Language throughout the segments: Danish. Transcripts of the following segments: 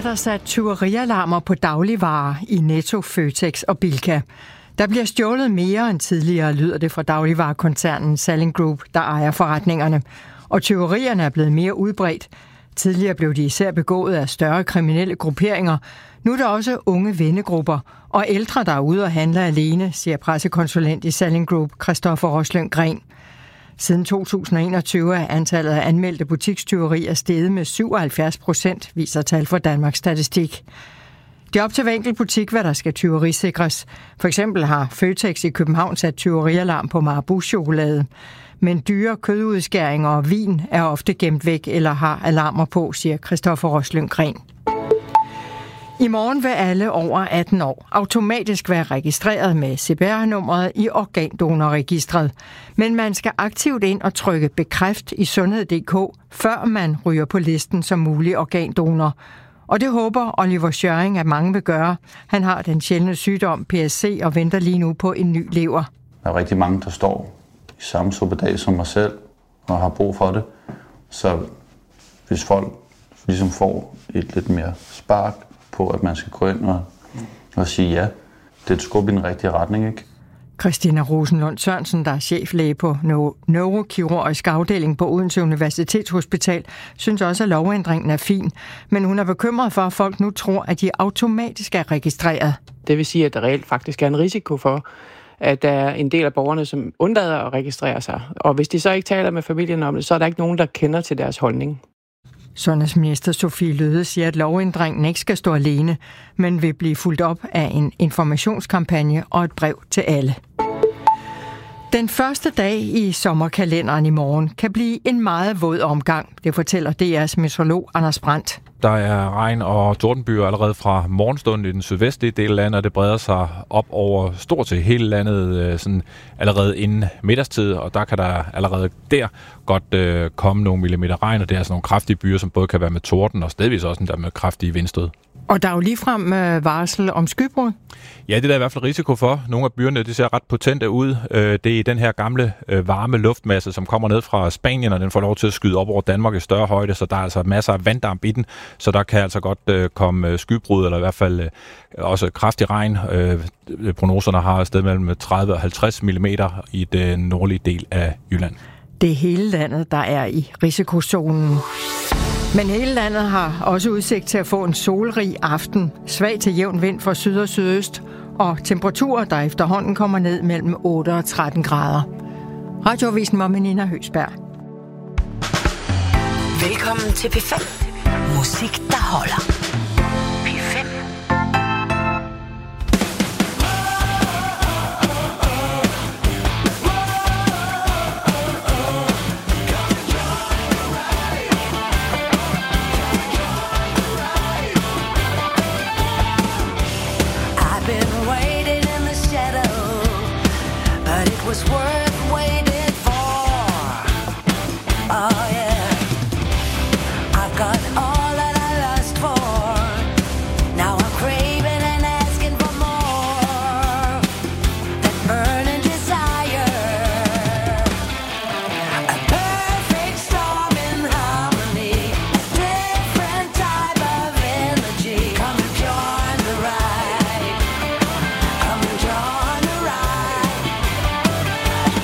der sat tyverialarmer på dagligvarer i Netto, Føtex og Bilka. Der bliver stjålet mere end tidligere, lyder det fra dagligvarekoncernen Salling Group, der ejer forretningerne. Og tyverierne er blevet mere udbredt. Tidligere blev de især begået af større kriminelle grupperinger. Nu er der også unge vennegrupper og ældre, der er ude og handler alene, siger pressekonsulent i Salling Group, Christoffer Roslund Gren. Siden 2021 er antallet af anmeldte butikstyverier steget med 77%, viser tal fra Danmarks Statistik. Det er op til hver enkelt butik, hvad der skal tyverisikres. For eksempel har Føtex i København sat tyverialarm på Marabou-chokolade. Men dyre kødudskæringer og vin er ofte gemt væk eller har alarmer på, siger Christoffer Roslund Gren. I morgen vil alle over 18 år automatisk være registreret med CPR-nummeret i organdonorregistret. Men man skal aktivt ind og trykke bekræft i sundhed.dk, før man ryger på listen som mulig organdonor. Og det håber Oliver Schjøring, at mange vil gøre. Han har den sjældne sygdom PSC og venter lige nu på en ny lever. Der er rigtig mange, der står i samme suppedag som mig selv og har brug for det. Så hvis folk ligesom får et lidt mere spark på, at man skal gå ind og sige ja, det er et skub i den rigtige retning, ikke? Christina Rosenlund Sørensen, der er cheflæge på neurokirurgisk afdeling på Odense Universitetshospital, synes også, at lovændringen er fin. Men hun er bekymret for, at folk nu tror, at de automatisk er registreret. Det vil sige, at der reelt faktisk er en risiko for, at der er en del af borgerne, som undlader at registrere sig. Og hvis de så ikke taler med familien om det, så er der ikke nogen, der kender til deres holdning. Sundhedsminister Sophie Løhde siger, at lovændringen ikke skal stå alene, men vil blive fulgt op af en informationskampagne og et brev til alle. Den første dag i sommerkalenderen i morgen kan blive en meget våd omgang, det fortæller DR's meteorolog Anders Brandt. Der er regn og tordenbyer allerede fra morgenstunden i den sydvestlige del af landet, og det breder sig op over stort set hele landet sådan allerede inden middagstid, og der kan der allerede der godt komme nogle millimeter regn, og det er altså nogle kraftige byer, som både kan være med torden og stedvis også der med kraftige vindstød. Og der er jo ligefrem varsel om skybrud. Ja, det er der i hvert fald risiko for. Nogle af byerne, det ser ret potente ud. Det er den her gamle varme luftmasse, som kommer ned fra Spanien, og den får lov til at skyde op over Danmark i større højde, så der er altså masser af vanddamp i den, så der kan altså godt komme skybrud, eller i hvert fald også kraftig regn. Prognoserne har et sted mellem 30 og 50 mm i den nordlige del af Jylland. Det er hele landet, der er i risikozonen. Men hele landet har også udsigt til at få en solrig aften, svag til jævn vind fra syd og sydøst, og temperaturer, der efterhånden kommer ned mellem 8 og 13 grader. Radioavisen var med Nina Høsberg. Velkommen til P5. Musik, der holder. P5. Was worth waiting for. Oh yeah, I got all that I lost for. Now I'm craving and asking for more. That burning desire, a perfect storm in harmony, a different type of energy. Come and join the ride. Come and join the ride.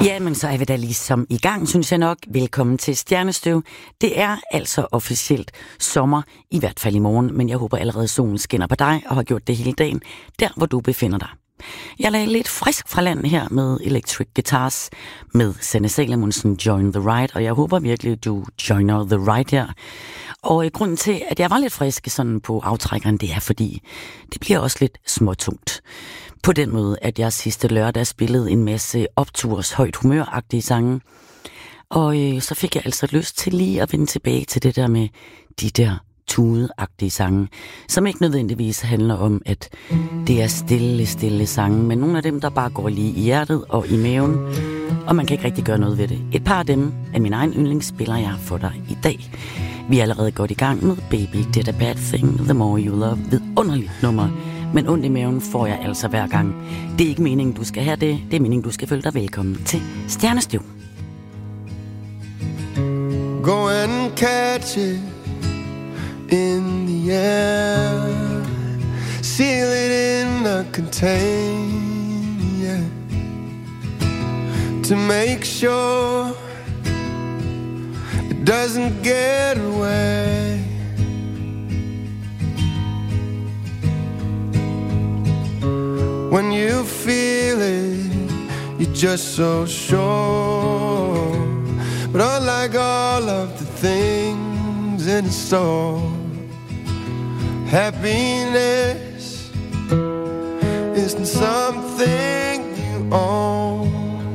Jamen, så er vi da ligesom i gang, synes jeg nok. Velkommen til Stjernestøv. Det er altså officielt sommer, i hvert fald i morgen, men jeg håber allerede solen skinner på dig og har gjort det hele dagen, der hvor du befinder dig. Jeg lagde lidt frisk fra land her med Electric Guitars med Sanne Salomonsen Join the Ride, og jeg håber virkelig, du joiner the ride her. Og grunden til, at jeg var lidt frisk sådan på aftrækkeren, det er, fordi det bliver også lidt småtungt. På den måde, at jeg sidste lørdag spillede en masse opturs højt humøragtige sange. Og så fik jeg altså lyst til lige at vende tilbage til det der med de der tudeagtige sange, som ikke nødvendigvis handler om, at det er stille sange, men nogle af dem, der bare går lige i hjertet og i maven, og man kan ikke rigtig gøre noget ved det. Et par af dem af min egen yndlings spiller jeg for dig i dag. Vi er allerede godt i gang med Baby Did a Bad Thing, The More You Love, vidunderligt nummer. Men ondt i maven får jeg altså hver gang. Det er ikke meningen, du skal have det. Det er meningen, du skal føle dig velkommen til Stjernestøv. Go and catch it in the air. Seal it in a container to make sure it doesn't get away. When you feel it, you're just so sure. But unlike all of the things in store, happiness isn't something you own.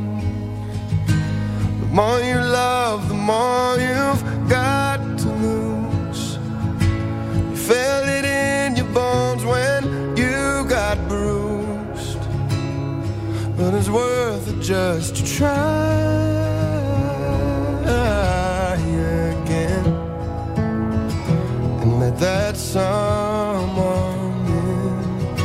The more you love, the more you've got to lose. You felt it in your bones when you got bruised, but it's worth it just to try again and let that someone in.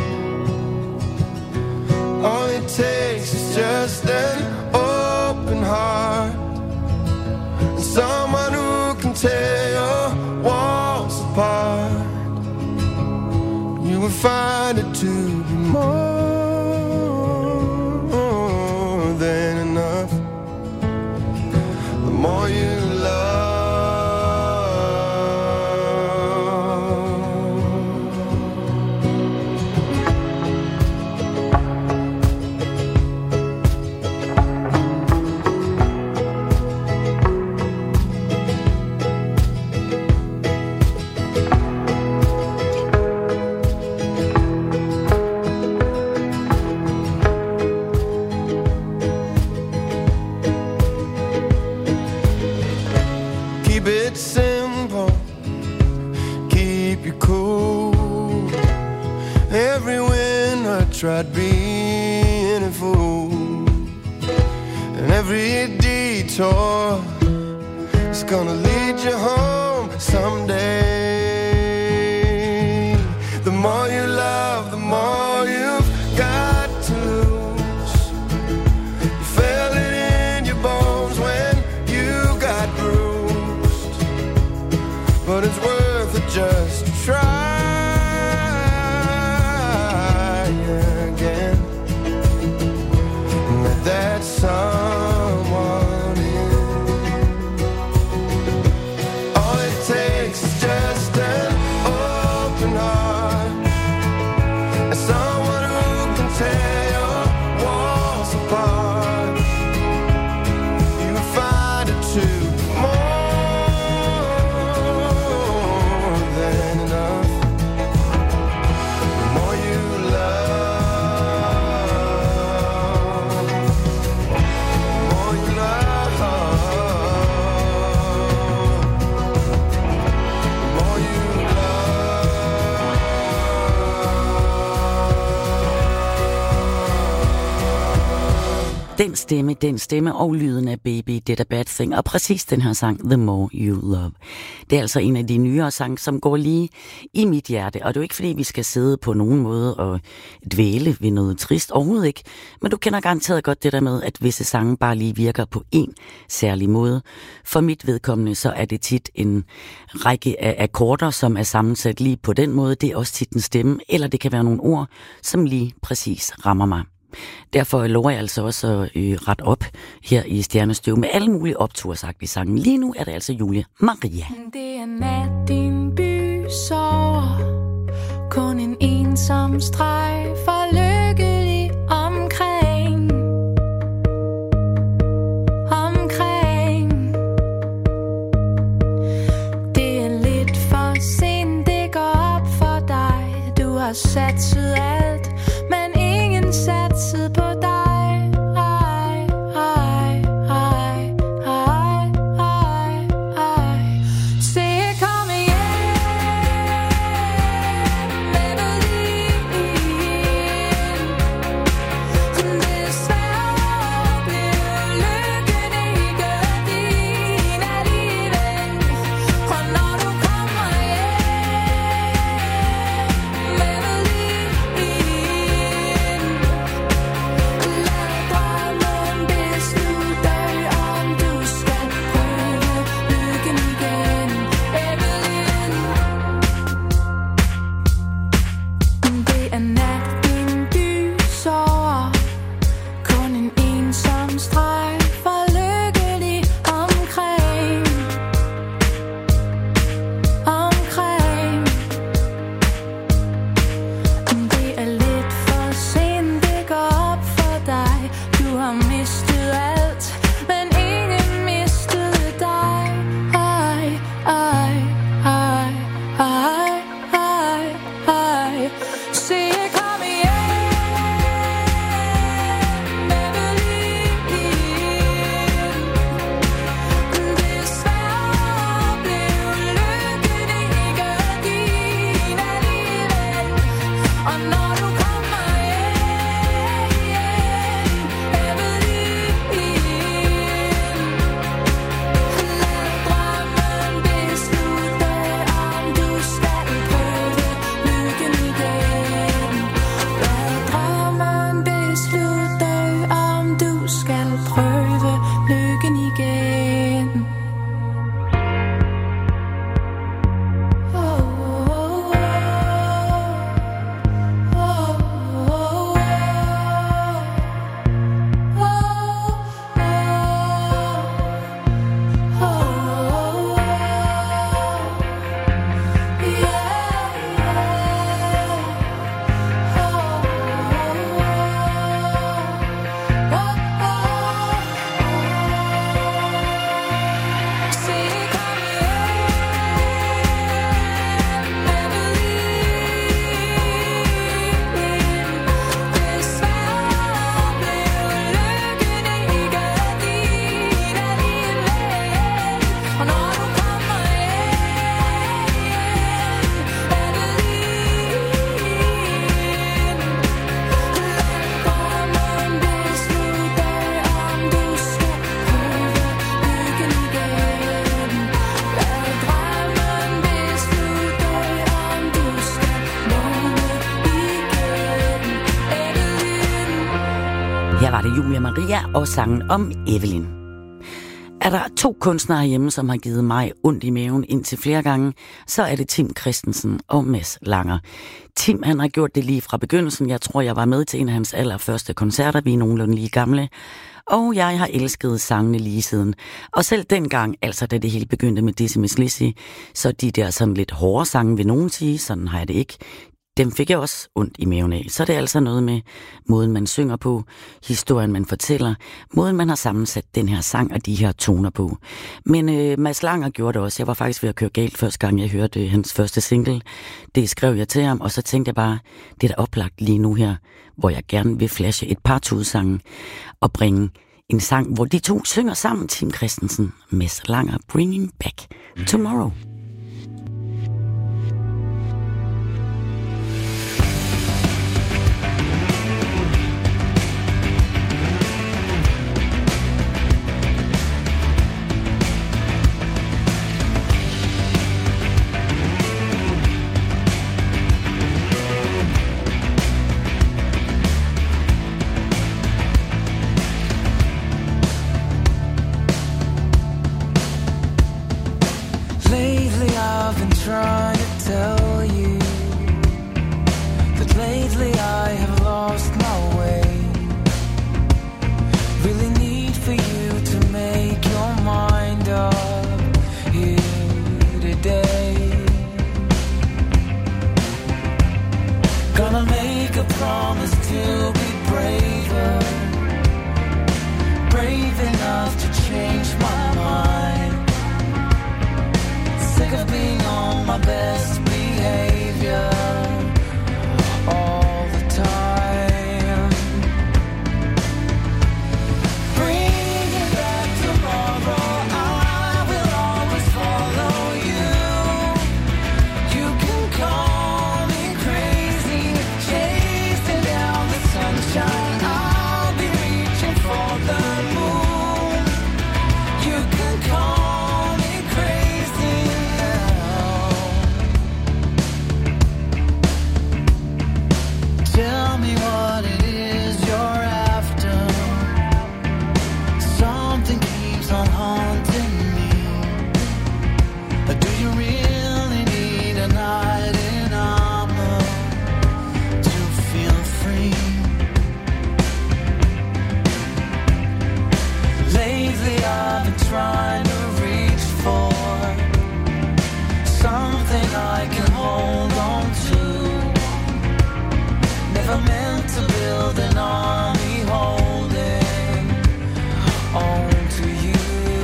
All it takes is just an open heart and someone who can tear your walls apart. You will find it to be more than enough. The more you love, keep it simple, keep you cool. Every win I tried being a fool, and every detour is gonna lead you home someday. The more you love, the more you've got to lose. You felt it in your bones when you got bruised, but it's worth it just to try again and let that someone in. All it takes is just an open heart and someone who can tear your walls apart. You will find it to be more than enough. The more you love, the more you love, the more you Den stemme og lyden af Baby Did a Bad Thing, og præcis den her sang, The More You Love. Det er altså en af de nyere sange, som går lige i mit hjerte, og det er jo ikke fordi, vi skal sidde på nogen måde og dvæle ved noget trist, overhovedet ikke, men du kender garanteret godt det der med, at visse sange bare lige virker på en særlig måde. For mit vedkommende, så er det tit en række af akkorder, som er sammensat lige på den måde. Det er også tit en stemme, eller det kan være nogle ord, som lige præcis rammer mig. Derfor lover jeg altså også at ret op her i Stjernestøv med alle mulige optursagtige sange. Lige nu er det altså Julie Maria. Det er nat, din by sover. Kun en ensom streg for lykkelig omkring. Det er lidt for sent, det går op for dig. Du har satset alt, men ingen satset på dig. Julia Maria og sangen om Evelyn. Er der 2 kunstnere hjemme, som har givet mig ondt i maven indtil flere gange, så er det Tim Christensen og Mads Langer. Tim, han har gjort det lige fra begyndelsen. Jeg tror, jeg var med til en af hans allerførste koncerter. Vi er nogenlunde lige gamle. Og jeg har elsket sangene lige siden. Og selv dengang, altså da det hele begyndte med Dizzy Miss Lizzy, så de der sådan lidt hårde sange, vil nogen sige, sådan har jeg det ikke. Dem fik jeg også ondt i maven af. Så er det altså noget med måden, man synger på, historien, man fortæller, måden, man har sammensat den her sang og de her toner på. Men Mads Langer gjorde det også. Jeg var faktisk ved at køre galt første gang, jeg hørte hans første single. Det skrev jeg til ham, og så tænkte jeg bare, det er da oplagt lige nu her, hvor jeg gerne vil flashe et par tudsange og bringe en sang, hvor de 2 synger sammen, Tim Christensen, Mads Langer, Bringing Back Tomorrow. Lately trying to reach for something I can hold on to. Never meant to build an army holding on to you.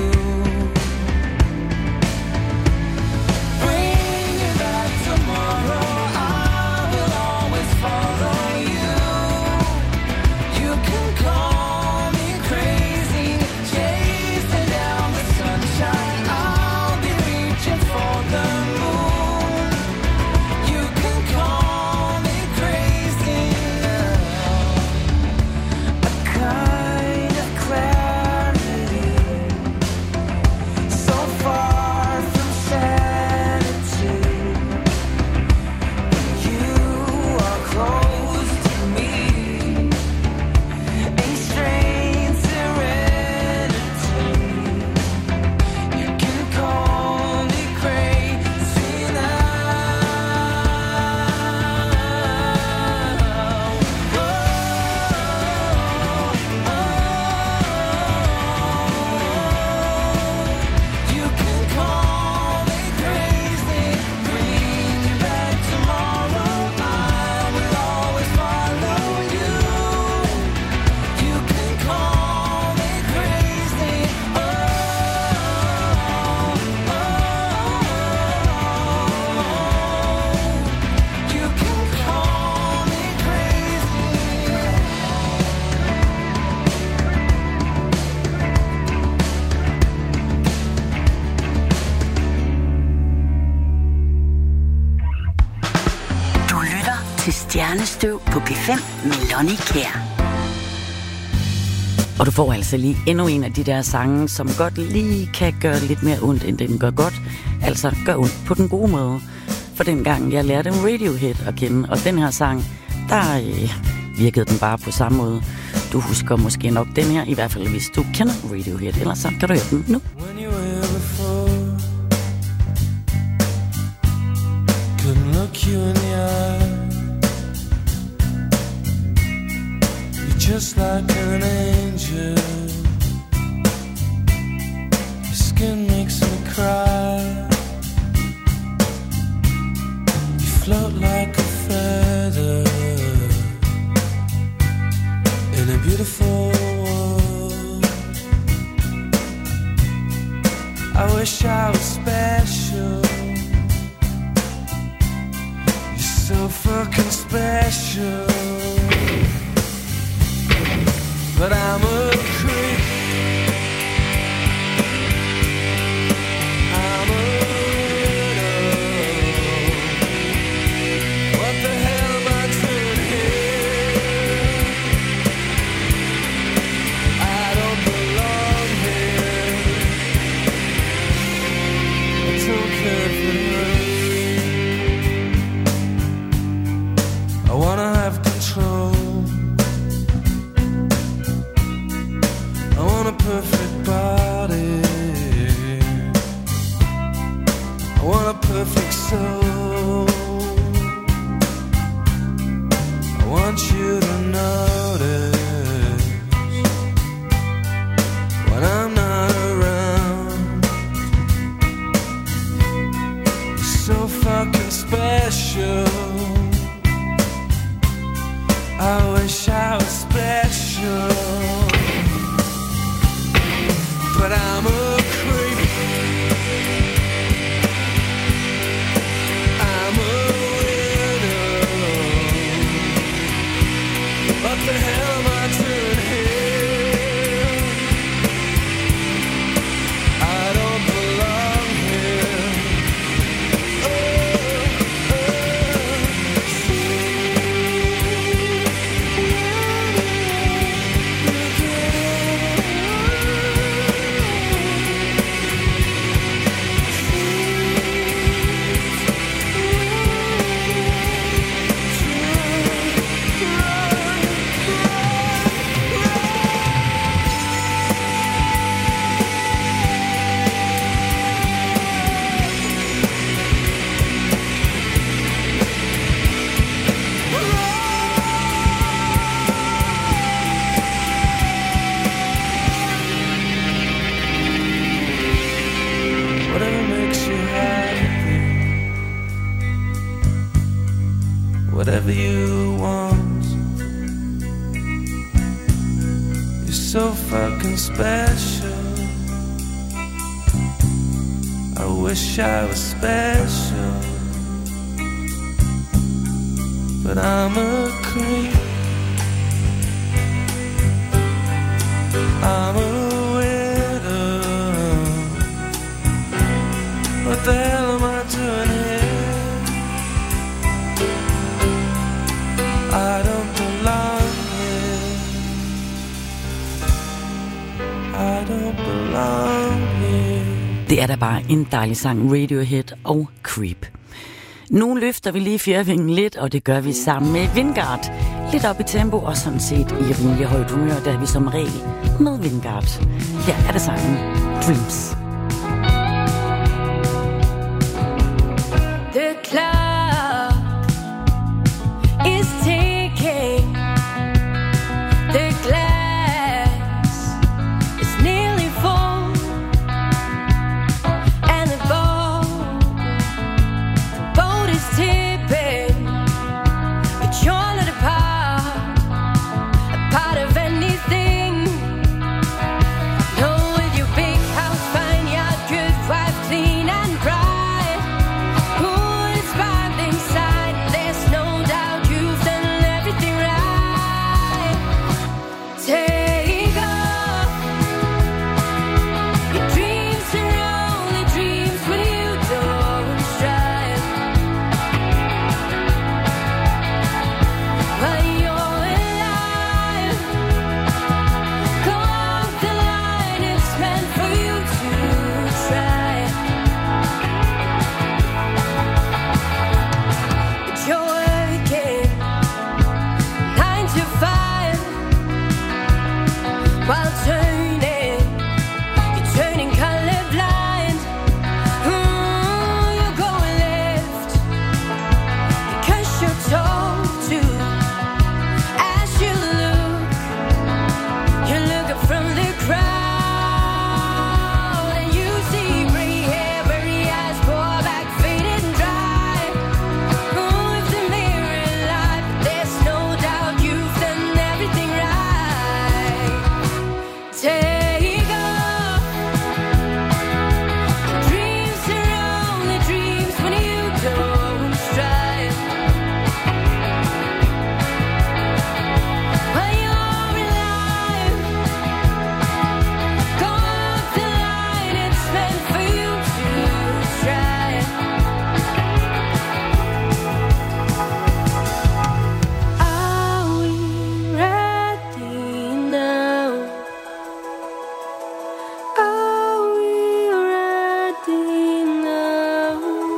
Bring me back tomorrow, I will always follow you. You can call me crazy, chasing down the sunshine. I'll be reaching for the moon. You can call me crazy now. A kind of clarity, so far from sanity. When you are close to me, a strange serenity. You can call me crazy now. You can call me crazy. Bring me back tomorrow, I will always follow you. You can call me crazy. You can call me crazy. Du lytter til Stjernestøv på P5 med Lonnie Kjær. Og du får altså lige endnu en af de der sange, som godt lige kan gøre lidt mere ondt, end den gør godt. Altså gør ondt på den gode måde. For dengang jeg lærte Radiohead at kende, og den her sang, der virkede den bare på samme måde. Du husker måske nok den her, i hvert fald hvis du kender Radiohead, ellers så kan du høre den nu. When you were here before, couldn't look you in the eye. You're just like an angel. Your skin makes me cry. You float like a feather in a beautiful world. I wish I was special. You're so fucking special. But I'm a creep. I'm a widow. What the hell am I doing here? I don't belong here. I don't care for this. I wanna have control. You're so fucking special. I wish I was special, but I'm a creep. I'm a widow. What the hell am I doing here? I don't belong here. I don't belong here. Det er da bare en dejlig sang, Radiohead og Creep. Nu løfter vi lige fjerdevingen lidt, og det gør vi sammen med Vingard. Lidt op i tempo, og sådan set i rimelig højt humør, der er vi som regel med Vingard. Her er det sangen Dreams. The clock is ticking. The glass is nearly full, and the boat is tipping. But you're not a part of anything. No, with your big house, fine yard, good wife, clean and bright. Who inspired inside? There's no doubt you've done everything right. Take off. Your dreams are only dreams when you don't strive. While you're alive, go off the line. It's meant for you to try. But you're working 9 to 5 while you're turning colorblind. You're going left because you're told to. As you look up from the crowd, and you see gray hair, blurry eyes, pour back, faded and dry. If the mirror light, there's no doubt you've done everything right. Take off. Dreams are only dreams when you don't strive. While you're alive, go off the line. It's meant for you to try. Are we ready now? Are we ready now?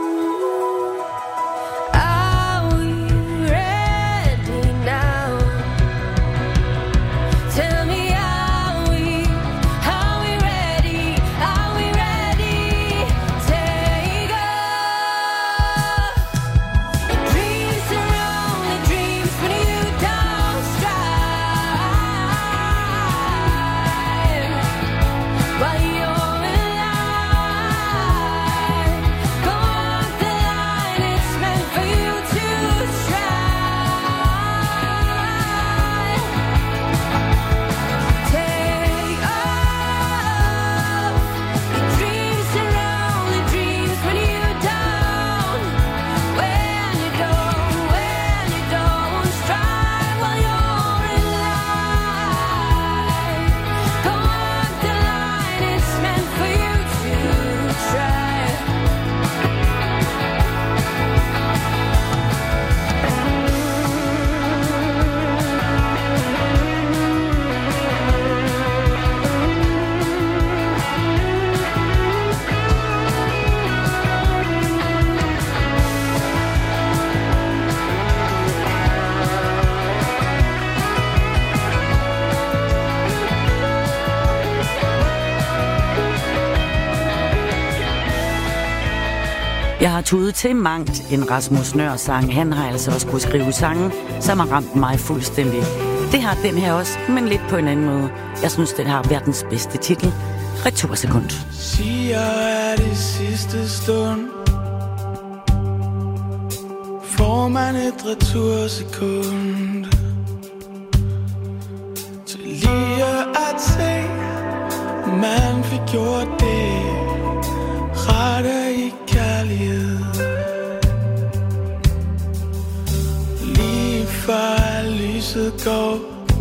Are we ready now? Tell me, are we ready? Are we ready? Take off. Dreams are only dreams when you don't strive. While you're alive, go off the line. It's meant for you to try. Take off. Your dreams are only dreams when you don't. When you don't strive. While you're alive, go off the line. It's meant for you to try. Jeg har tudet til mangt en Rasmus Nøhr-sang. Han har altså også kunne skrive sange, som har ramt mig fuldstændig. Det har den her også, men lidt på en anden måde. Jeg synes, den har verdens bedste titel. Retursekund. Siger er det sidste stund. Får man et retursekund til lige at man fik gjort det rette i kærlighed. Lige før lyset går,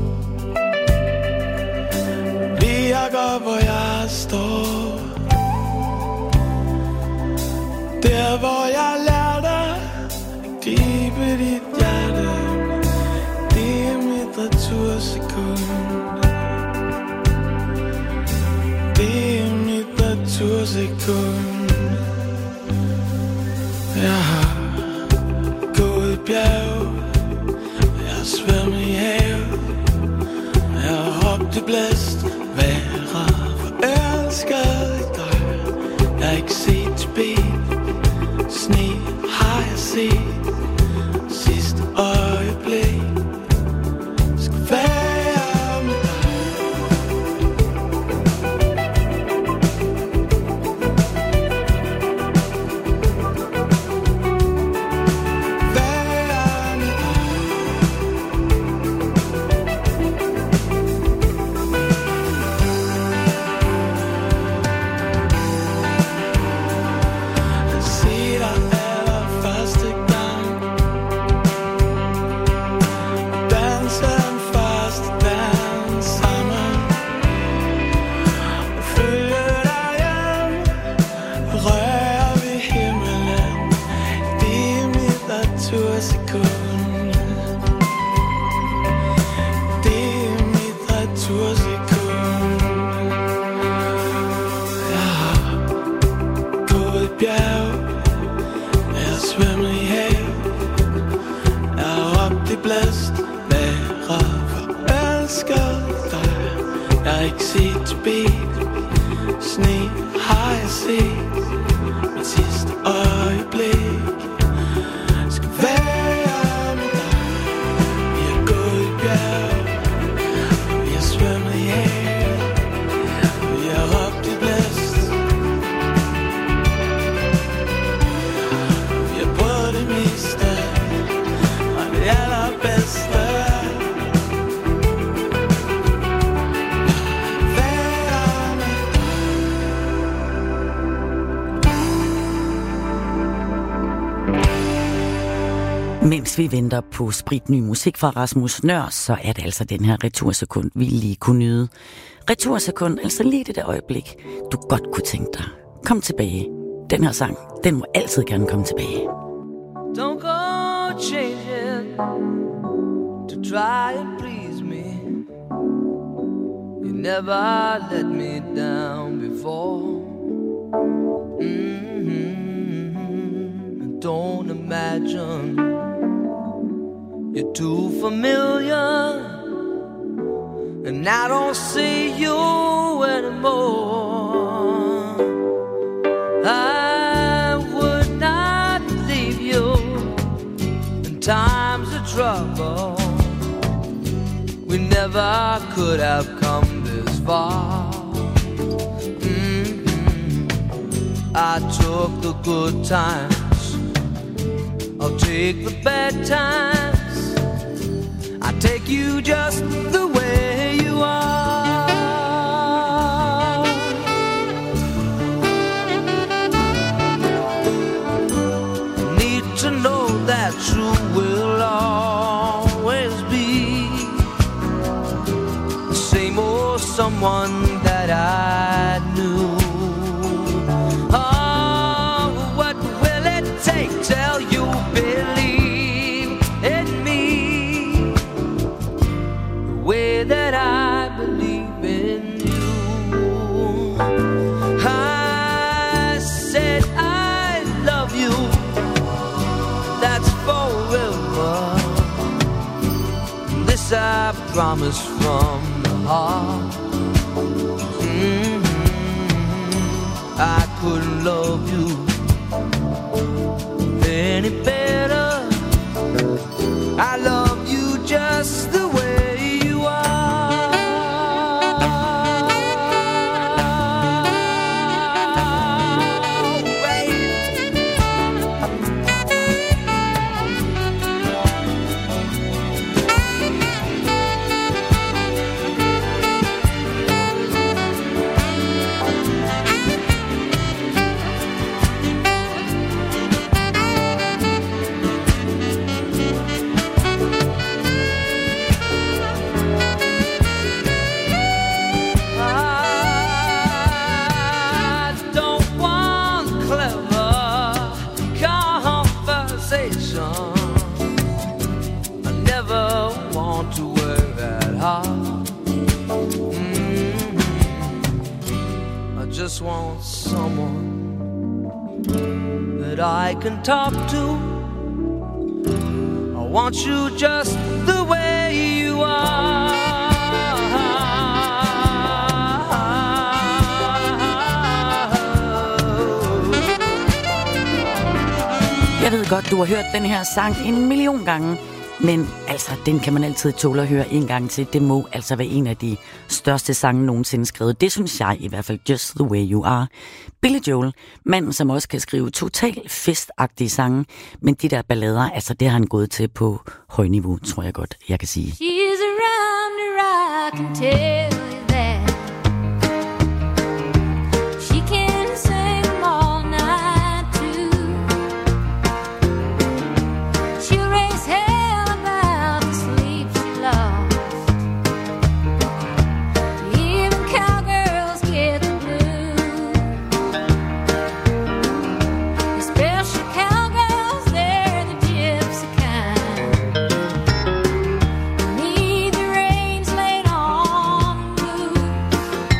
bliver jeg går, hvor jeg står. Der hvor jeg lærte at gribe dit hjerte, det er mit retursekund. Det er mit retursekund. Jeg har gået i bjerg, jeg har svømmet i havet, jeg har råbt i blæst, været forelsket i dig. Jeg har ikke set tilbage, sne har jeg set, sidste øjeblik skal være med dig. Være med dig. At se dig allerførste gang, danse den første dans sammen, følge dig hjem, røre ved himmelen. Det er mit retursekund. Det er mit retursekund. Jeg har gået i bjerg, jeg har svømmet i havet, jeg har råbt i blæst, været forelsket i dig. Jeg har ikke set tilbage, sne har jeg set, mit sidste øjeblik skal være med dig. Vi har gået i bjerg, vi har svømmet i havet, vi har råbt i blæst, vi har prøvet det meste og det allerbedste. Være med Mens vi venter på spritny musik fra Rasmus Nøhr, så er det altså den her retursekund, vi lige kunne nyde. Retursekund, altså lige det der øjeblik, du godt kunne tænke dig. Kom tilbage. Den her sang, den må altid gerne komme tilbage. Don't go changing to try and please me. You never let me down before. Don't imagine you're too familiar, and I don't see you anymore. I would not leave you in times of trouble. We never could have come this far. I took the good times, I'll take the bad times. I take you just the way you are. Need to know that you will always be the same old someone that I knew. Till you believe in me the way that I believe in you. I said I love you, that's forever. This I promise from the heart. I couldn't love you any better. I love you just the way you are. just want someone that I can talk to. I want you just the way you are. Jeg ved godt, du har hørt den her sang 1 million gange, men altså, den kan man altid tåle at høre en gang til. Det må altså være en af de største sange nogensinde skrevet. Det synes jeg i hvert fald, Just the Way You Are. Billy Joel, manden som også kan skrive totalt festagtige sange, men de der ballader, altså det har han gået til på højniveau, tror jeg godt, jeg kan sige. She's around her, I can tell you that. She can sing them all night too. She'll raise hell about the sleep she lost. Even cowgirls get the blues. The special cowgirls, they're the gypsy kind. Need the reins laid on loose.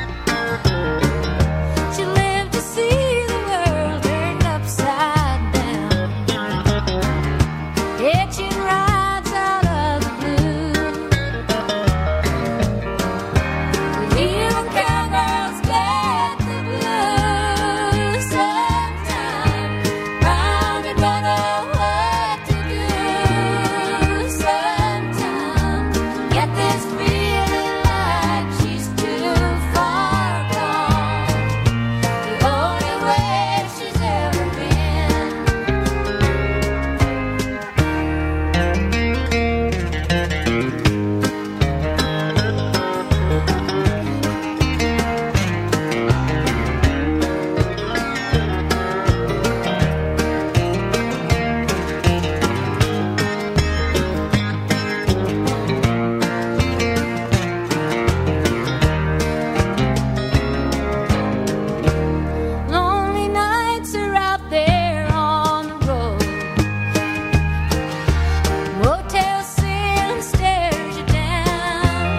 She lived to see the world turned upside down. Hitching rides out of the blue. Even cowgirls get the blues sometimes. Round and don't know what to do sometimes. Get this feeling like she's too far gone. The only way she's ever been. Lonely nights are out there on the road. Motel sin stares you down.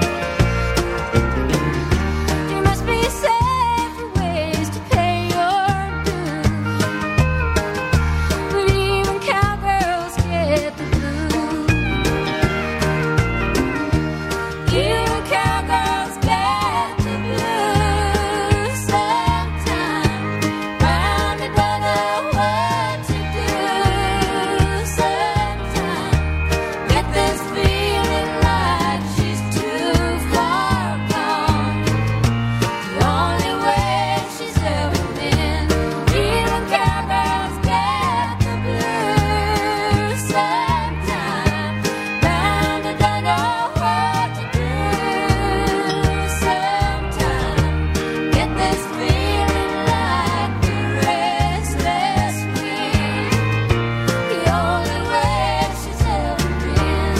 There must be safer ways to pay your dues. But even cowgirls get the blues. Even cowgirls get the blues sometimes. Round and don't know what to do sometimes. Get this feeling like she's too far gone. The only way she's ever been. Even cowgirls get the blues sometimes. Round and don't know what to do sometimes. Get this feeling like the restless wind. The only way she's ever been.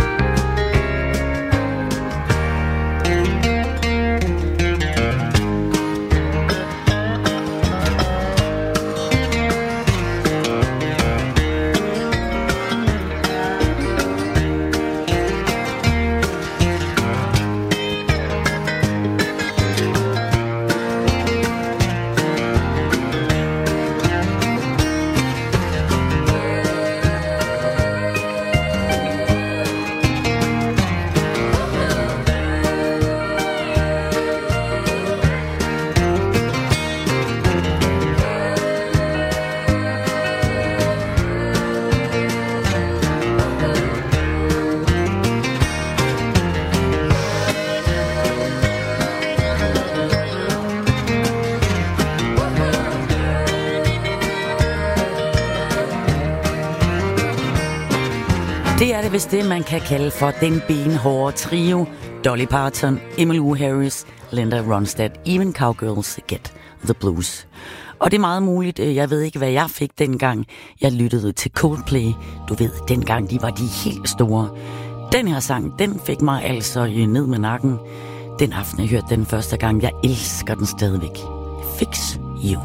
Det er det vist det, man kan kalde for den benhårde trio. Dolly Parton, Emmylou Harris, Linda Ronstadt, even cowgirls get the blues. Og det er meget muligt, jeg ved ikke, hvad jeg fik dengang. Jeg lyttede til Coldplay. Du ved, dengang de var de helt store. Den her sang, den fik mig altså ned med nakken. Den aften, jeg hørte den første gang. Jeg elsker den stadigvæk. Fix You.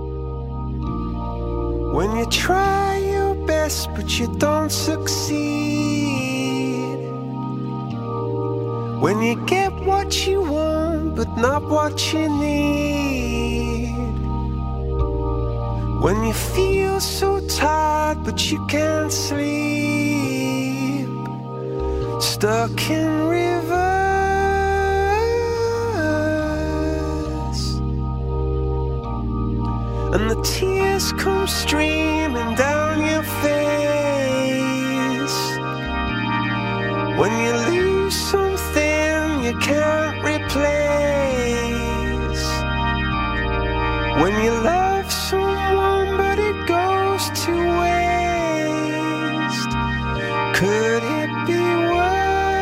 When you try your best but you don't succeed, when you get what you want but not what you need, When you feel so tired but you can't sleep, stuck in rivers, and the tears come streaming down your face. When you lose something you can't replace, when you love someone but it goes to waste, could it be worse?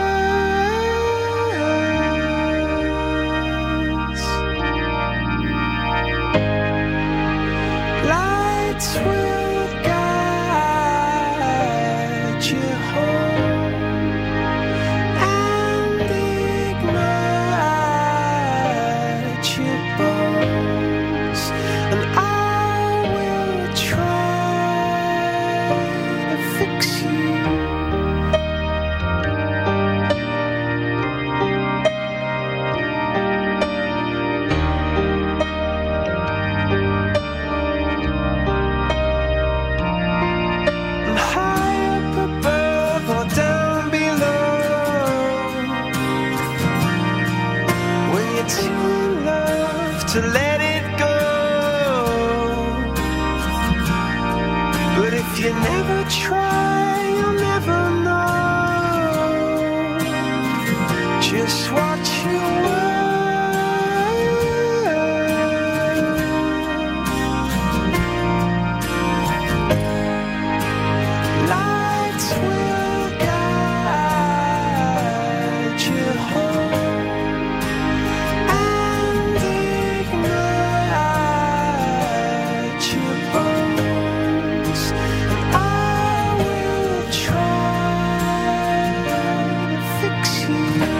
Lights will guide you home and ignite your bones, and I will try to fix you. And high up above or down below, when you're too in love to let it go. But if you never try, you'll never know just what you were. Lights will guide you home and ignite your bones, and I will try to fix you.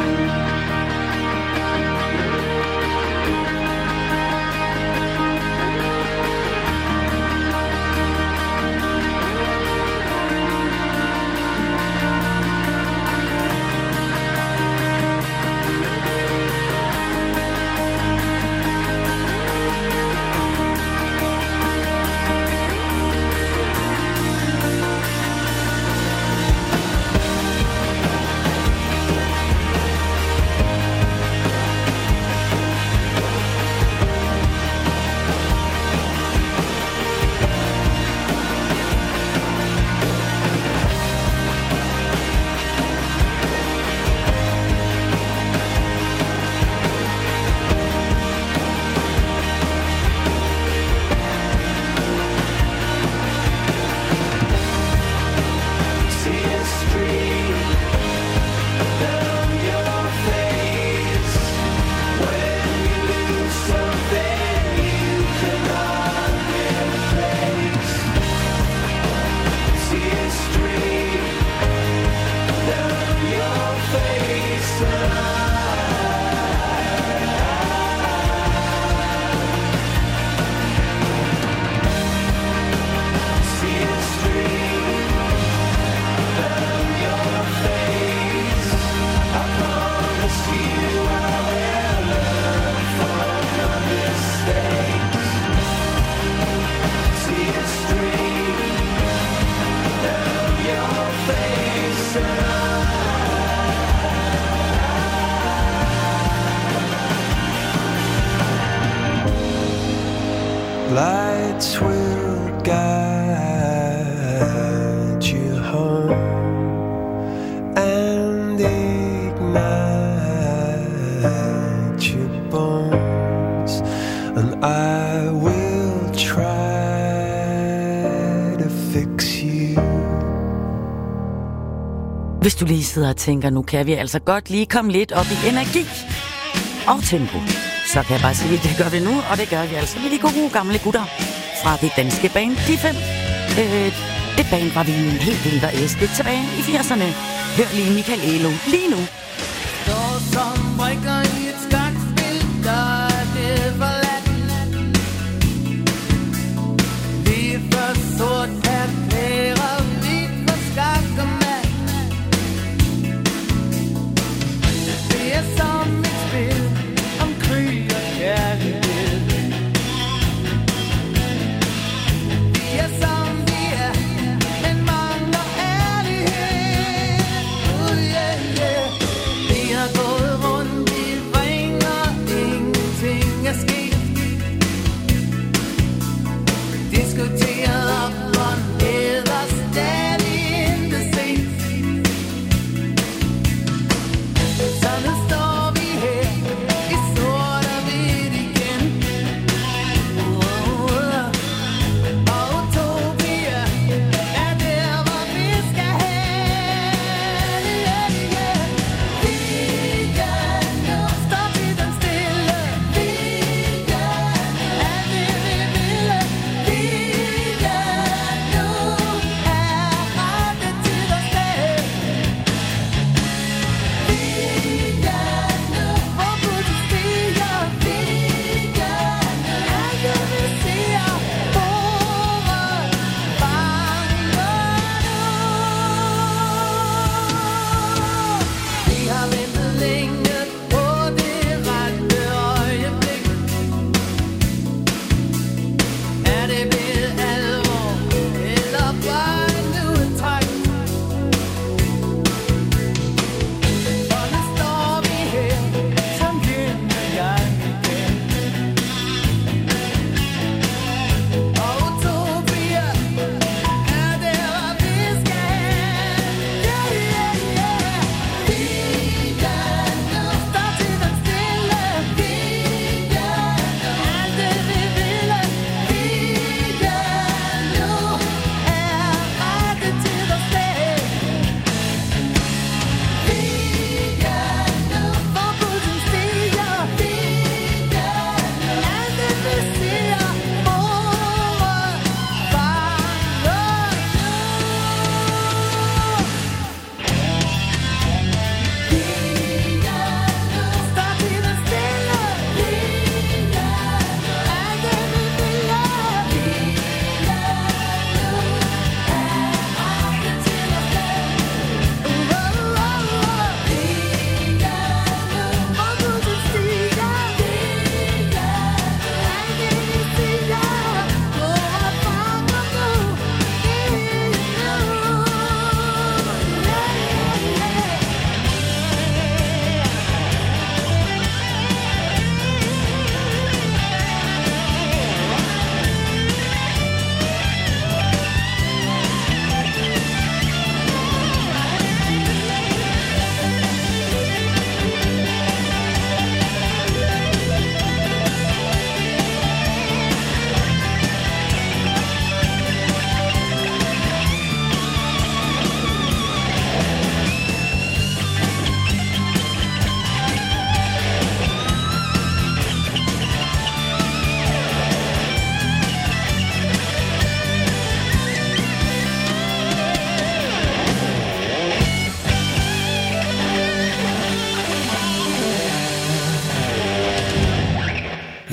Tears stream down your face when you lose something you cannot replace. Tears stream down your face, tears stream down your face. I promise you I will learn from your mistakes. Tears stream down your face, lights will guide you home and ignite your bones, and I will try to fix you. Hvis du lige sidder og tænker, nu kan vi altså godt lige komme lidt op i energi og tempo, så kan jeg bare sige, at det gør vi nu, og det gør vi altså med de gode gamle gutter fra det danske band De Fem. Det band var vi helt vildt og elsket tilbage i 80'erne. Hør lige Michael Elo lige nu. Står som brikker i et skakspil, der er neverland. Lige for sort er pære, hvidt for skakkemand. Det er som et spil om krig og kærlighed.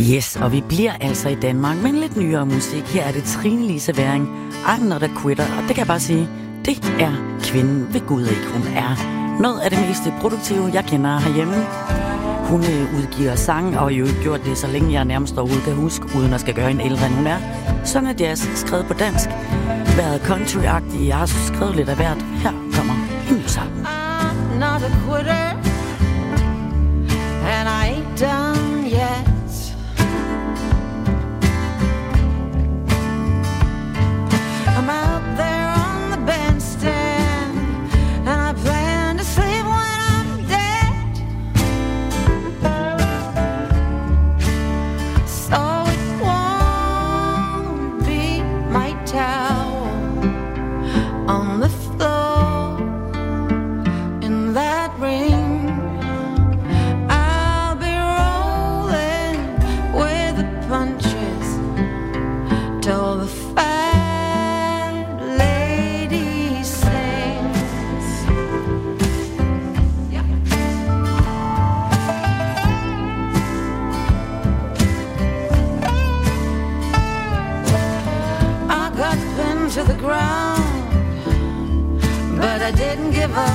Yes, og vi bliver altså i Danmark, men lidt nyere musik. Her er det Trine Lise Væring, I'm Not a Quitter, og det kan jeg bare sige, det er kvinden ved Gud ikke. Hun er noget af det mest produktive, jeg kender herhjemme. Hun udgiver sang, og jo ikke gjort det, så længe jeg nærmest overhovedet kan huske, uden at skal gøre en ældre end hun er. Sunget jazz, skrevet på dansk, været country-agtig, jeg har skrevet lidt af hvert. Her kommer en ny sang. I'm not a quitter, and I ain't done yet. I'm out there on the bandstand, and I plan to sleep when I'm dead. So it won't be my towel on the floor in that ring. I'll be rolling with the punches till the fat lady sings. Yeah. I got pinned to the ground, but I didn't give up.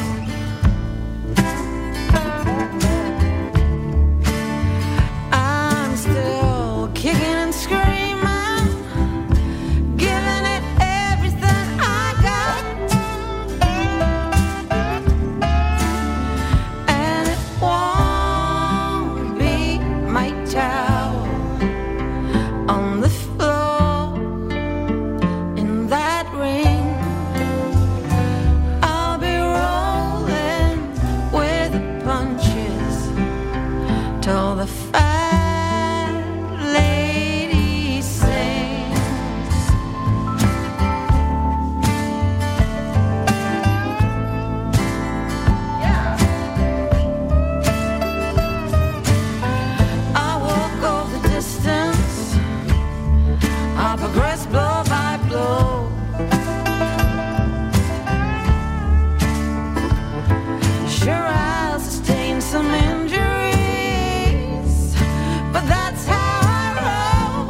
I'm still kicking and screaming, giving it everything I got. And it won't be my towel on the floor in that ring. I'll be rolling with the punches till the fat lady sings. Yeah. I will go the distance. I'll progress blow by blow. Sure, I'll sustain some injuries, but that's how I roll.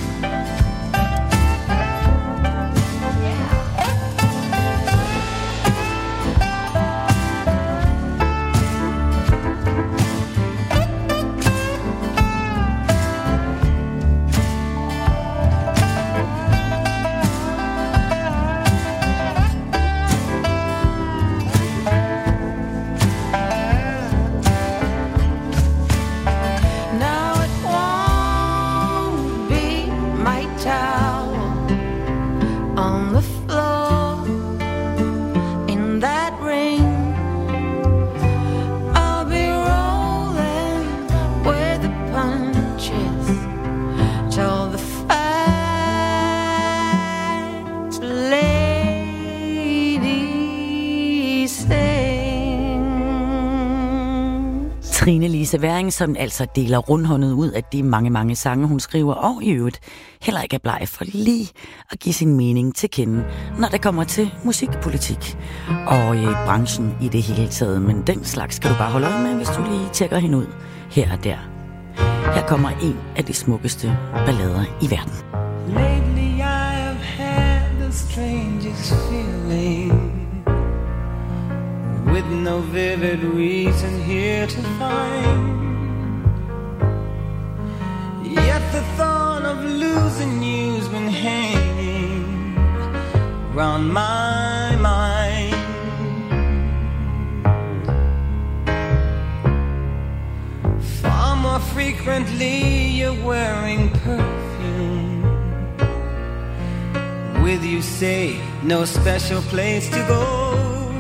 Now it won't be my towel on the floor in that ring. I'll be rolling with the punches till the fat lady sings. Trine Lise Væring, som altså deler rundhåndet ud af de mange sange, hun skriver, og i øvrigt heller ikke er bleg for lige at give sin mening til kende, når det kommer til musikpolitik og branchen i det hele taget. Men den slags skal du bare holde øje med, hvis du lige tjekker hende ud her og der. Her kommer en af de smukkeste ballader i verden. Lately I've had the strangest feeling, with no vivid reason here to find. Yet the thought of losing you's been hanging round my mind. Far more frequently you're wearing perfume. With you say no special place to go.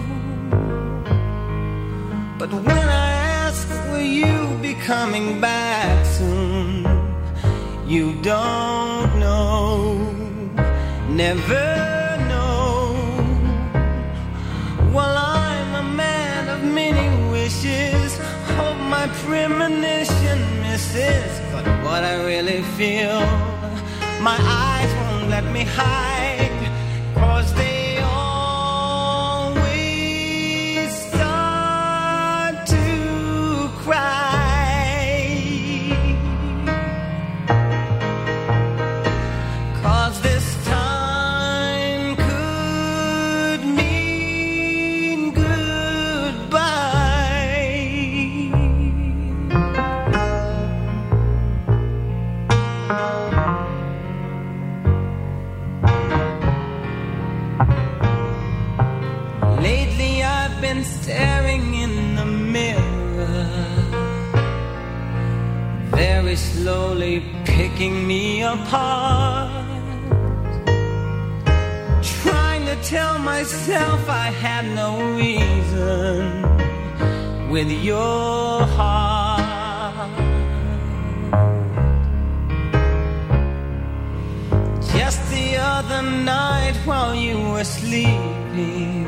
But when I ask, will you be coming back soon? You don't know, never know. Well, I'm a man of many wishes, hope my premonition misses. But what I really feel, my eyes won't let me hide, 'cause they always start to cry. picking me apart, trying to tell myself I had no reason with your heart. Just the other night while you were sleeping,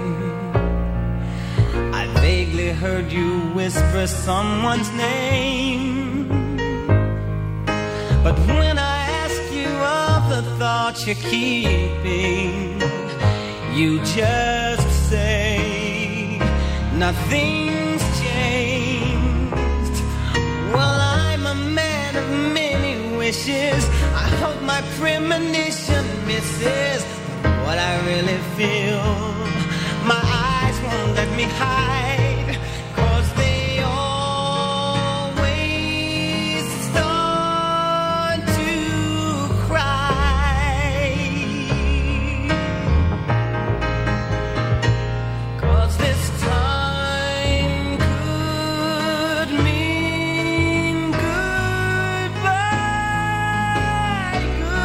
I vaguely heard you whisper someone's name. But when I ask you of the thoughts you're keeping, you just say nothing's changed. Well, I'm a man of many wishes. I hope my premonition misses what I really feel. My eyes won't let me hide, 'cause they always start to cry. 'Cause this time could mean goodbye,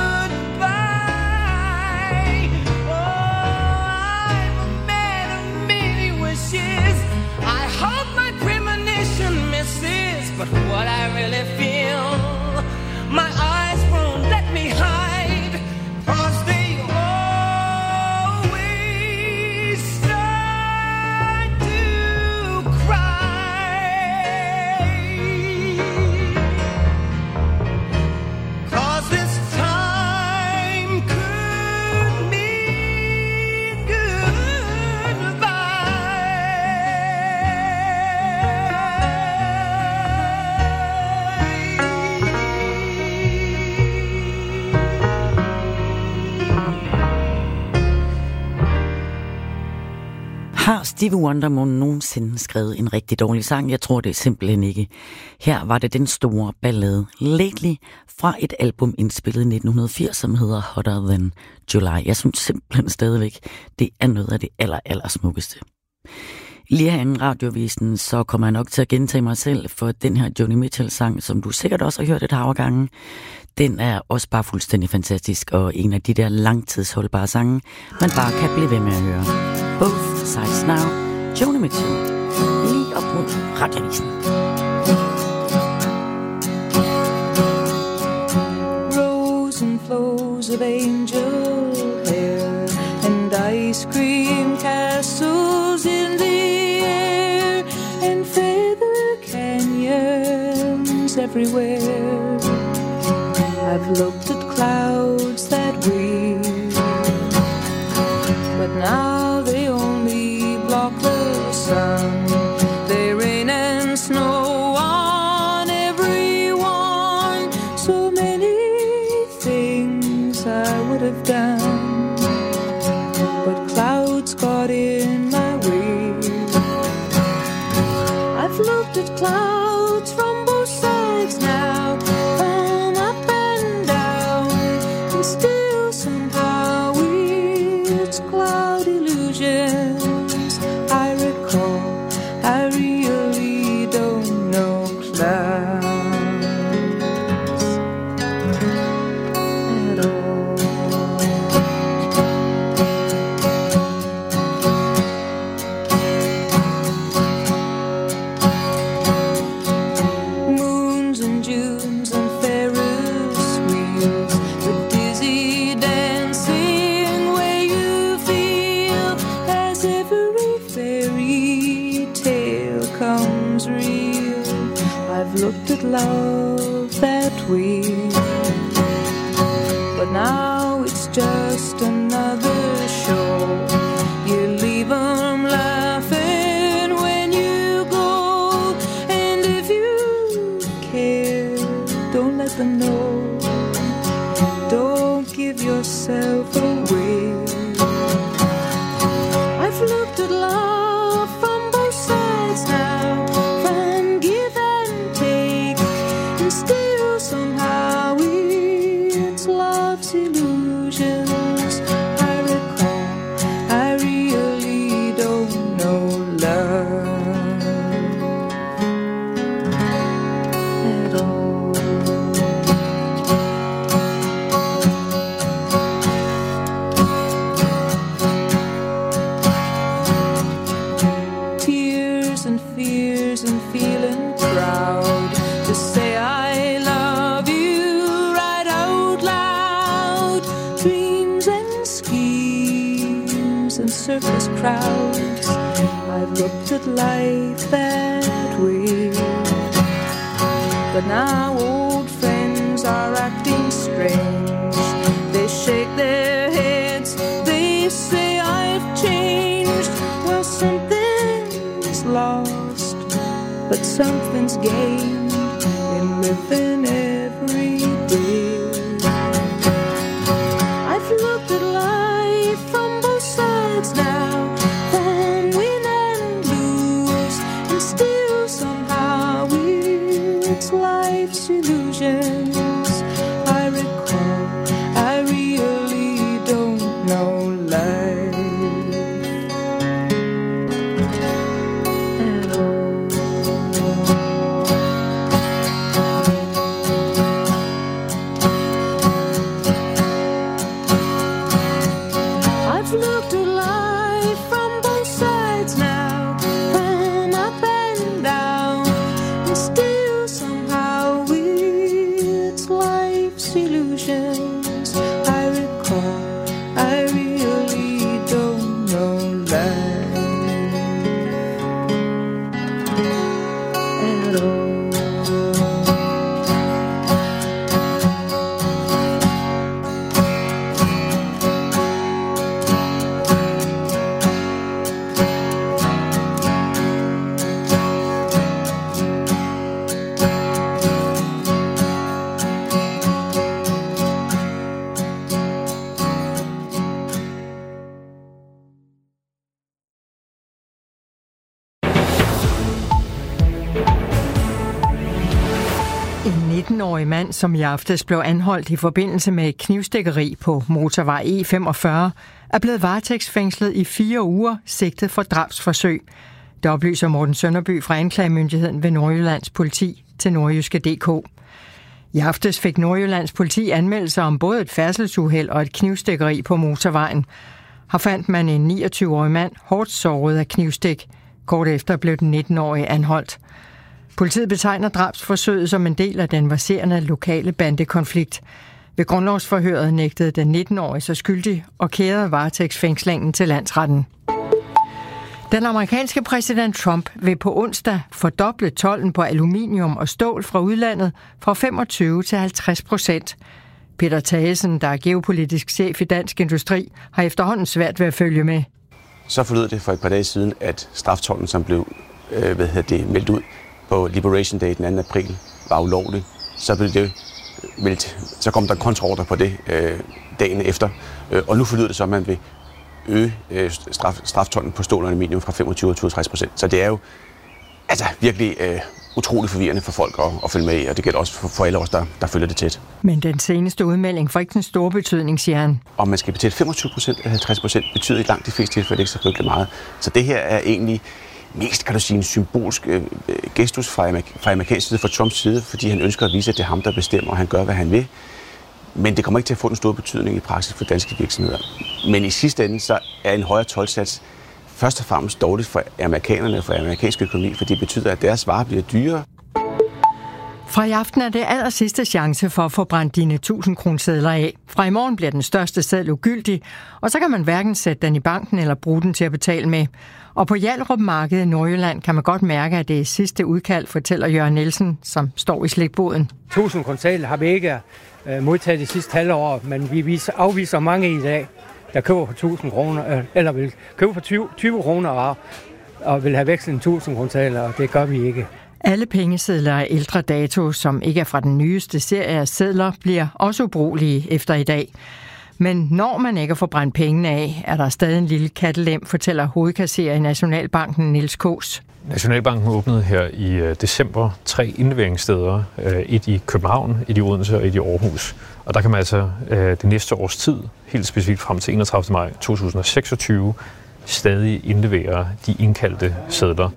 goodbye. Oh, I'm a man of many wishes. I hope my premonition misses, but what I really feel, my eyes won't let me hide, 'cause they always start to cry. 'Cause this time could mean Har Stevie Wonder nogensinde skrevet en rigtig dårlig sang? Jeg tror det simpelthen ikke. Her var det den store ballade Lately fra et album indspillet i 1980, som hedder Hotter Than July. Jeg synes simpelthen stadigvæk, det er noget af det aller smukkeste. Lige her i radiovisen, så kommer jeg nok til at gentage mig selv, for den her Joni Mitchell-sang, som du sikkert også har hørt et hav af gange, den er også bare fuldstændig fantastisk, og en af de der langtidsholdbare sange, man bare kan blive ved med at høre. Both Sides Now, Joni Mitchell, lige op mod radiovisen. Rows and flows of angel hair and ice cream castles in the air and feather canyons everywhere. I've looked at clouds that way, but now they only block the sun. They rain and snow on everyone. So many things I would have done, but clouds got in my way. I've looked at clouds from both sides now, from up and down, and still somehow it's cloud illusions I recall. I really don't know clouds at all. Moons and Junes and Ferris wheels, the dizzy dancing way you feel as every fairy tale comes real. I've looked at love that way, but now it's just another show. You leave 'em laughing when you go, and if you care, don't let them know. Don't give yourself away. I've looked at love from both sides now, from give and take, and still somehow it's love's illusions I recall. I really don't know love at all. circus crowds. I've looked at life that way. But now old friends are acting strange. They shake their heads, they say I've changed. Well, something's lost, but something's gained in living every day. I've looked at life from both sides now, from win and lose, and still somehow it's life's illusions. I recall, I really don't know life at all. I've looked at life from both sides now, from up and down, and still somehow it's life's illusions. I recall, I really don't know life at all. En 19-årig mand, som i aftes blev anholdt i forbindelse med et knivstikkeri på motorvej E45, er blevet varetægtsfængslet i 4 uger, sigtet for drabsforsøg. Det oplyser Morten Sønderby fra anklagemyndigheden ved Nordjyllands politi til Nordjyske.dk. I aftes fik Nordjyllands politi anmeldelser om både et færdselsuheld og et knivstikkeri på motorvejen. Her fandt man en 29-årig mand hårdt såret af knivstik. Kort efter blev den 19-årige anholdt. Politiet betegner drabsforsøget som en del af den verserende lokale bandekonflikt. Ved grundlovsforhøret nægtede den 19-årige sig skyldig og kærede varetægtsfængslingen til landsretten. Den amerikanske præsident Trump vil på onsdag fordoble tolden på aluminium og stål fra udlandet fra 25 til 50%. Peter Thagesen, der er geopolitisk chef i Dansk Industri, har efterhånden svært ved at følge med. Så forlød det for et par dage siden, at straftolden, som blev meldt ud på Liberation Day den 2. april, var ulovlig. Så blev det meldt, så kom der kontraordre på det dagen efter. Og nu forlyder det så, at man vil øge straftolden på stål og aluminium fra 25 til 52%. Så det er jo virkelig utroligt forvirrende for folk at følge med i, og det gælder også for alle os, der følger det tæt. Men den seneste udmelding får ikke den store betydning, siger han. Om man skal betale 25% eller 50%, betyder i langt de fleste tilfælde ikke så frygtelig meget. Så det her er egentlig mest, kan du sige, en symbolsk gestus fra amerikansk side, fra Trumps side, fordi han ønsker at vise, at det er ham, der bestemmer, og han gør, hvad han vil. Men det kommer ikke til at få den store betydning i praksis for danske virksomheder. Men i sidste ende, så er en højere toldsats først og fremmest dårligt for amerikanerne og for amerikansk økonomi, for det betyder, at deres varer bliver dyrere. Fra i aften er det aller sidste chance for at få brændt dine 1000-kronesedler af. Fra i morgen bliver den største seddel ugyldig, og så kan man hverken sætte den i banken eller bruge den til at betale med. Og på Hjallerup Marked i Nordjylland kan man godt mærke, at det er sidste udkald, fortæller Jørgen Nielsen, som står i slikboden. 1000 kronesedler har vi ikke modtaget de sidste halvår, men vi afviser mange i dag, der køber for 1000 kroner, eller vil købe for 20 kroner og vil have vekslet en 1000 kronesedler, og det gør vi ikke. Alle pengesedler af ældre dato, som ikke er fra den nyeste serie af sedler, bliver også ubrugelige efter i dag. Men når man ikke får brændt pengene af, er der stadig en lille kattelem, fortæller hovedkasserer i Nationalbanken Niels Kås. Nationalbanken åbnede her i december 3 indleveringssteder. Et i København, et i Odense og et i Aarhus. Og der kan man altså det næste års tid, helt specifikt frem til 31. maj 2026, stadig indlevere de indkaldte sedler.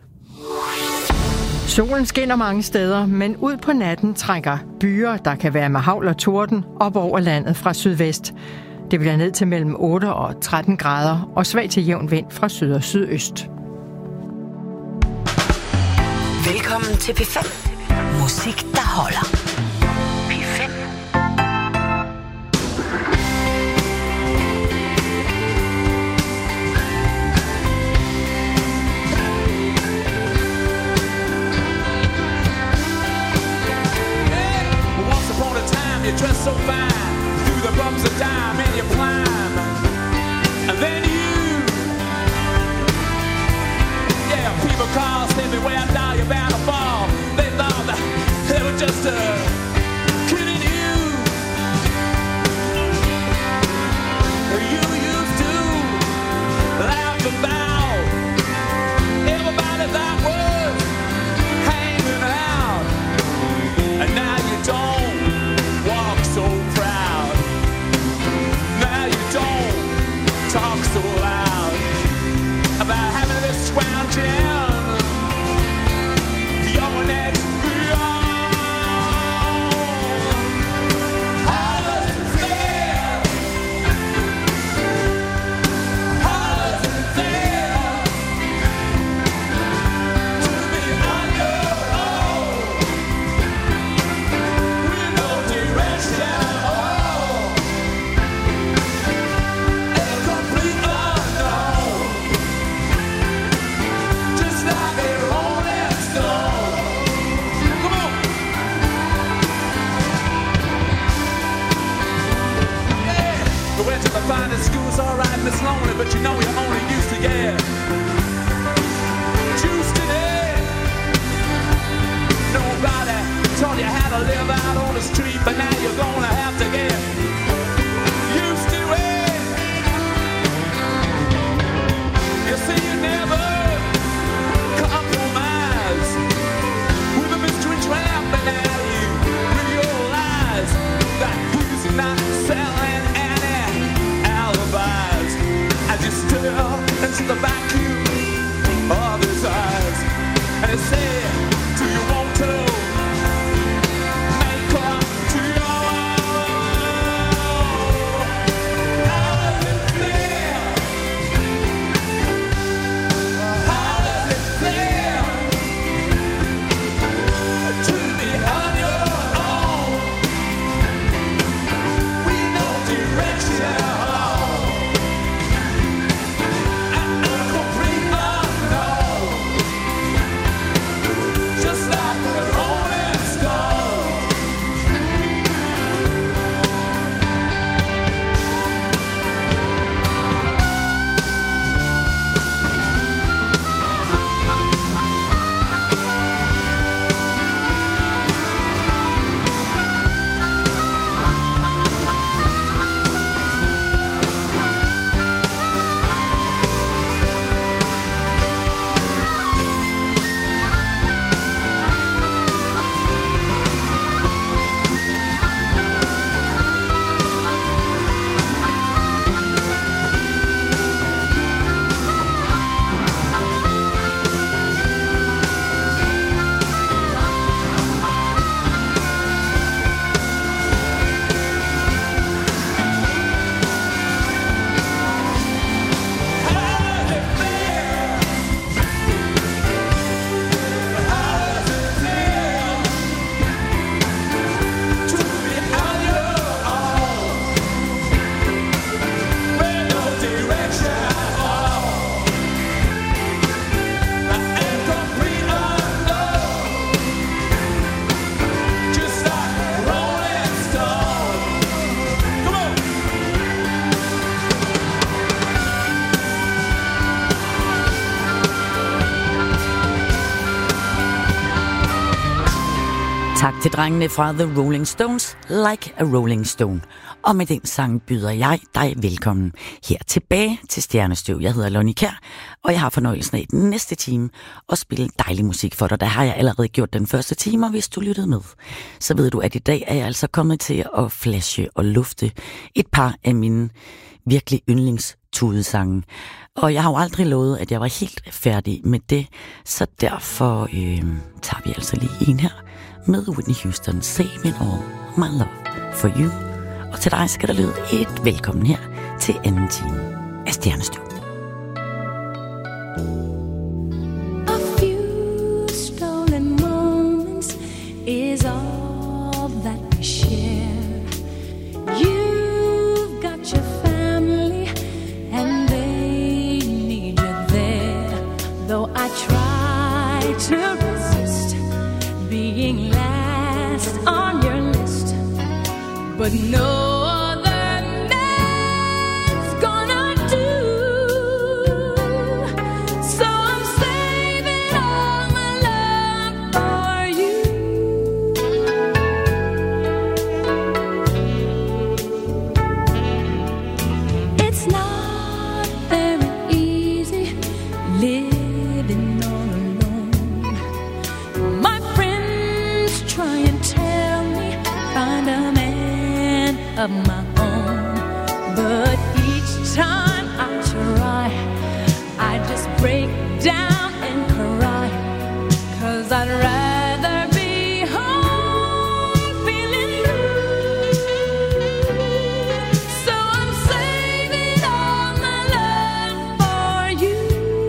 Solen skinner mange steder, men ud på natten trækker byer, der kan være med hagl og torden, op over landet fra sydvest. Det bliver ned til mellem 8 og 13 grader og svag til jævn vind fra syd og sydøst. Velkommen til P5. Musik, der holder. P5. dress so fine, through the bumps of time and you climb. And then yeah, people cross everywhere, now you're bound to fall. They thought that they were just kidding you. You used to laugh about everybody that was hanging out, and now you don't walk so proud. Now you don't talk so loud about having this scrounging your next finest school's alright, Miss Lonely, but you know you're only used to, juiced in it. Nobody taught you how to live out on the street, but now you're gonna have to get used to it. You see, you never compromise with a mystery trap, but now you realize that he's not selling as you stare into the vacuum of his eyes and say, do you want to make up to your How does it feel? How does it feel to be on your own with no direction? Tak til drengene fra The Rolling Stones, Like a Rolling Stone. Og med den sang byder jeg dig velkommen her tilbage til Stjernestøv. Jeg hedder Lonnie Kjær, og jeg har fornøjelsen af den næste time at spille dejlig musik for dig. Der har jeg allerede gjort den første time, og hvis du lyttede med, så ved du, at i dag er jeg altså kommet til at flashe og lufte et par af mine virkelig yndlingstudesange. Og jeg har jo aldrig lovet, at jeg var helt færdig med det, så derfor tager vi altså lige en her med Whitney Houston, Saving All My Love For You. Og til dig skal der lyde et velkommen her til anden time af Stjernestøv. A few stolen moments is all that we share. You've got your family and they need you there. Though I try to resist being last on your list, but no other man's gonna do. So I'm saving all my love for you. It's not very easy living all alone. My friends try and tell me find a man of my own, but each time I try, I just break down and cry, 'cause I'd rather be home feeling blue. So I'm saving all my love for you.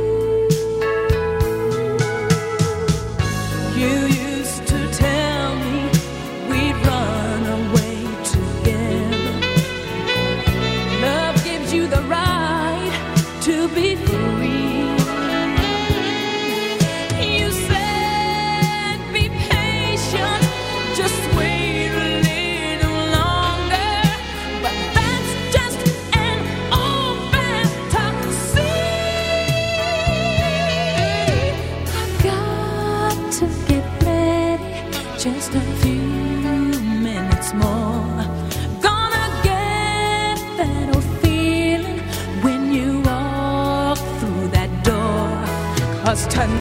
You used to tell me we'd run away together. Love gives you the right to be free. You said be patient, just wait a little longer, but that's just an old fantasy. I've got to get ready, just a few minutes more. Gonna get that old feeling when you walk through that door, 'cause tonight